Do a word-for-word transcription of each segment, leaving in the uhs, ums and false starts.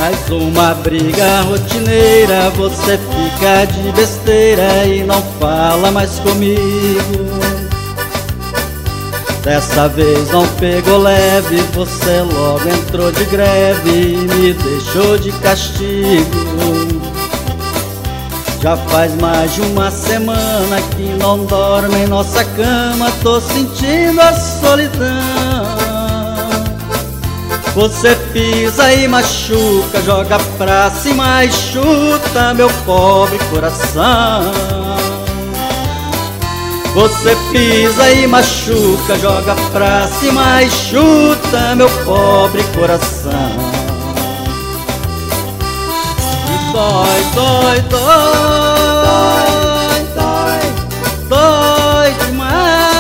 Mais uma briga rotineira, você fica de besteira e não fala mais comigo. Dessa vez não pegou leve, você logo entrou de greve e me deixou de castigo. Já faz mais de uma semana que não dorme em nossa cama, tô sentindo a solidão. Você pisa e machuca, joga pra cima e chuta meu pobre coração. Você pisa e machuca, joga pra cima e chuta meu pobre coração. E dói, dói, dói, dói, dói demais.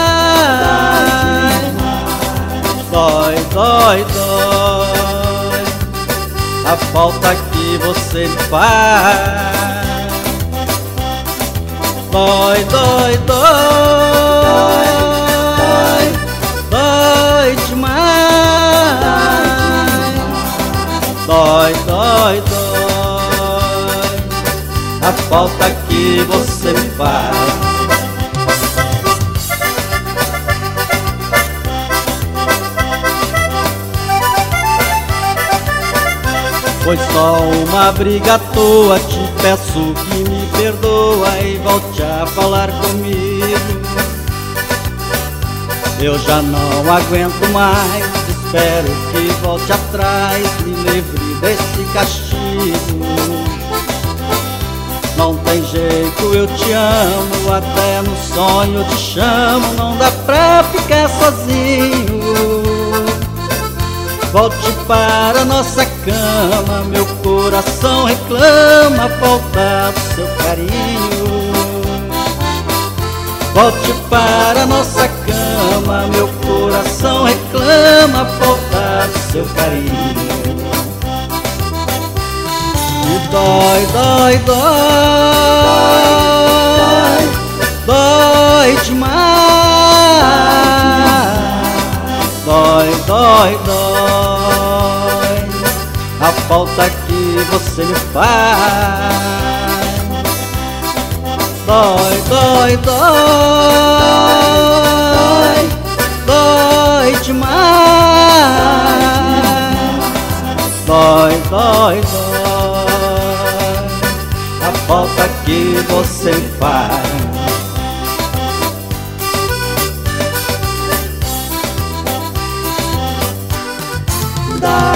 Dói, dói, dói a falta que você me faz. Dói, dói, dói, dói demais. Dói, dói, dói a falta que você me faz. Foi só uma briga à toa, te peço que me perdoa e volte a falar comigo. Eu já não aguento mais, espero que volte atrás, me livre desse castigo. Não tem jeito, eu te amo, até no sonho eu te chamo, não dá pra ficar sozinho. Volte para nossa cama, meu coração reclama a falta do seu carinho. Volte para nossa cama, meu coração reclama a falta do seu carinho. E dói, dói, dói, dói demais. Dói, dói, dói a falta que você me faz. Dói, dói, dói, dói demais. Dói, dói, dói a falta que você me faz. Dói.